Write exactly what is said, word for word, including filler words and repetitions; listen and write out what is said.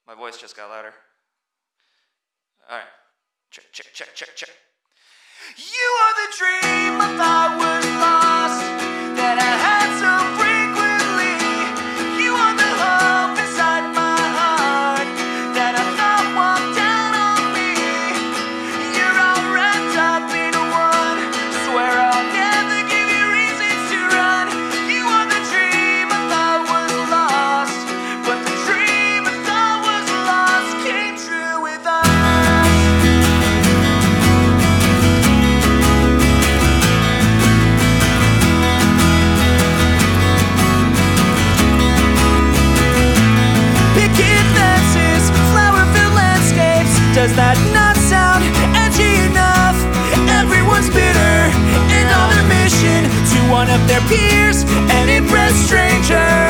My voice just got louder. All right. Check, check, check, check, check. You are the dream I thought was lost, that I had so frequently. You are the hope inside my heart, that I thought walked down on me. You're all wrapped up in one. Swear I'll never give you reasons to run. You are the dream I thought was lost, but the dream I thought was lost came true with us. Does that not sound edgy enough? Everyone's bitter in on their mission to one up their peers and impress strangers.